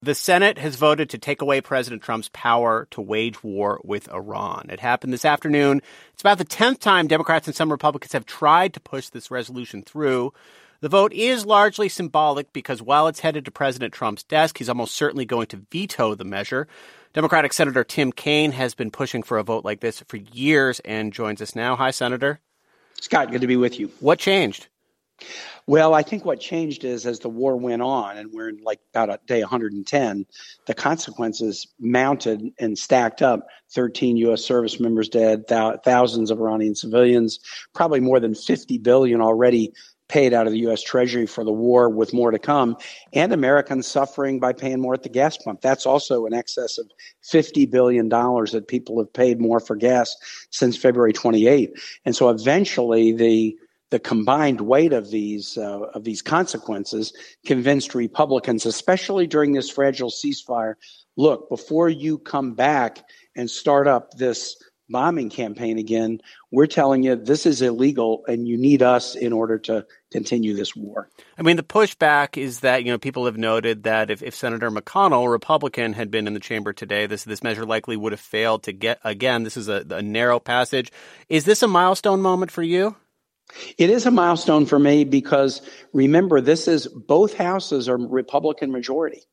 The Senate has voted to take away President Trump's power to wage war with Iran. It happened this afternoon. It's about the 10th time Democrats and some Republicans have tried to push this resolution through. The vote is largely symbolic because while it's headed to President Trump's desk, he's almost certainly going to veto the measure. Democratic Senator Tim Kaine has been pushing for a vote like this for years and joins us now. Hi, Senator. Scott, good to be with you. What changed? Well, I think what changed is as the war went on, and we're in like about day 110, the consequences mounted and stacked up. 13 U.S. service members dead, thousands of Iranian civilians, probably more than $50 billion already paid out of the U.S. Treasury for the war, with more to come, and Americans suffering by paying more at the gas pump. That's also in excess of $50 billion that people have paid more for gas since February 28th. And so eventually the combined weight of these consequences convinced Republicans, especially during this fragile ceasefire, look, before you come back and start up this bombing campaign again, we're telling you this is illegal and you need us in order to continue this war. I mean, the pushback is that, people have noted that if Senator McConnell, a Republican, had been in the chamber today, this measure likely would have failed to get, again, this is a narrow passage. Is this a milestone moment for you? It is a milestone for me because, remember, both houses are Republican majority.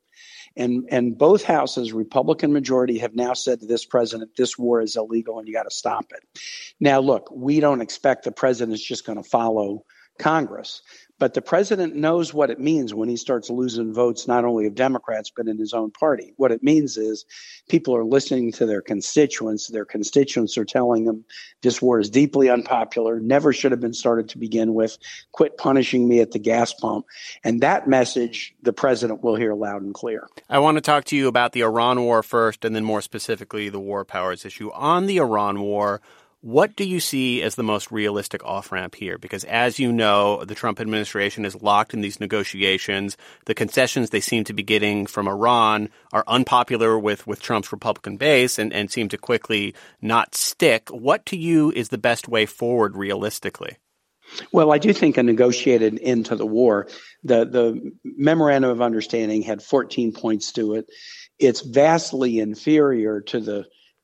And both houses, Republican majority, have now said to this president, this war is illegal and you got to stop it. Now, look, we don't expect the president's just going to follow Congress. But the president knows what it means when he starts losing votes, not only of Democrats, but in his own party. What it means is people are listening to their constituents. Their constituents are telling them this war is deeply unpopular, never should have been started to begin with, quit punishing me at the gas pump. And that message the president will hear loud and clear. I want to talk to you about the Iran war first, and then more specifically the war powers issue. On the Iran war, what do you see as the most realistic off-ramp here? Because as you know, the Trump administration is locked in these negotiations. The concessions they seem to be getting from Iran are unpopular with Trump's Republican base and seem to quickly not stick. What to you is the best way forward realistically? Well, I do think a negotiated end to the war. The memorandum of understanding had 14 points to it. It's vastly inferior to the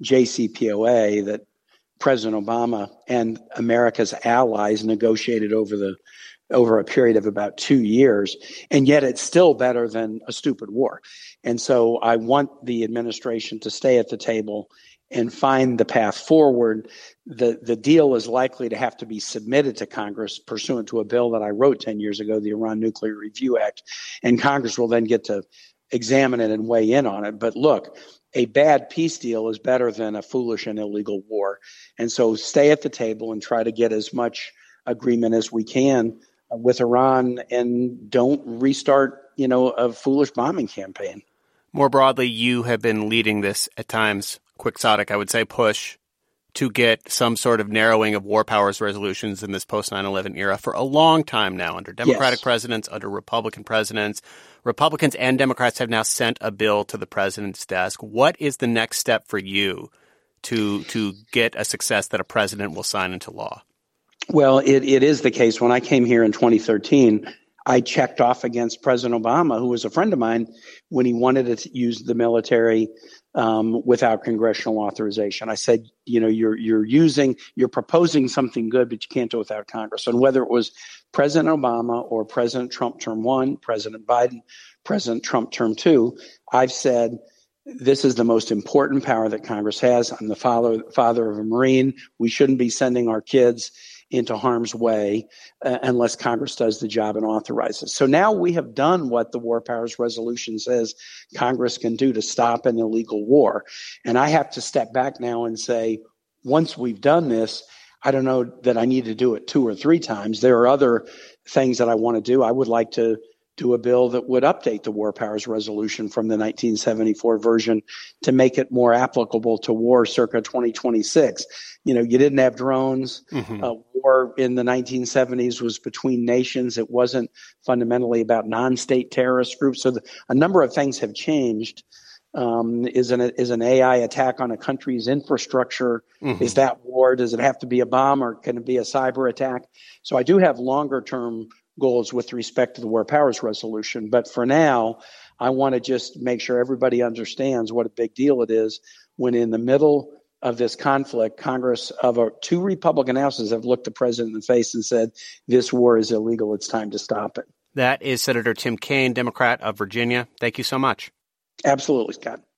JCPOA that President Obama and America's allies negotiated over a period of about 2 years, and yet it's still better than a stupid war. And so I want the administration to stay at the table and find the path forward. The deal is likely to have to be submitted to Congress pursuant to a bill that I wrote 10 years ago, the Iran Nuclear Review Act, and Congress will then get to examine it and weigh in on it. But look, a bad peace deal is better than a foolish and illegal war. And so stay at the table and try to get as much agreement as we can with Iran and don't restart, a foolish bombing campaign. More broadly, you have been leading this at times quixotic, I would say, push to get some sort of narrowing of war powers resolutions in this post-9/11 era for a long time now, under Democratic presidents, under Republican presidents. Republicans and Democrats have now sent a bill to the president's desk. What is the next step for you to get a success that a president will sign into law? Well, it is the case. When I came here in 2013, I checked off against President Obama, who was a friend of mine, when he wanted to use the military without congressional authorization. I said, you're proposing something good, but you can't do it without Congress. And whether it was President Obama or President Trump term 1, President Biden, President Trump term 2, I've said this is the most important power that Congress has. I'm the father of a Marine. We shouldn't be sending our kids into harm's way unless Congress does the job and authorizes. So now we have done what the War Powers Resolution says Congress can do to stop an illegal war. And I have to step back now and say, once we've done this, I don't know that I need to do it 2 or 3 times. There are other things that I want to do. I would like to do a bill that would update the War Powers Resolution from the 1974 version to make it more applicable to war circa 2026. You didn't have drones. War in the 1970s was between nations. It wasn't fundamentally about non-state terrorist groups. So a number of things have changed. Is an AI attack on a country's infrastructure? Is that war? Does it have to be a bomb or can it be a cyber attack? So I do have longer term goals with respect to the War Powers Resolution. But for now, I want to just make sure everybody understands what a big deal it is when in the middle of this conflict, Congress of two Republican houses have looked the president in the face and said, this war is illegal. It's time to stop it. That is Senator Tim Kaine, Democrat of Virginia. Thank you so much. Absolutely, Scott.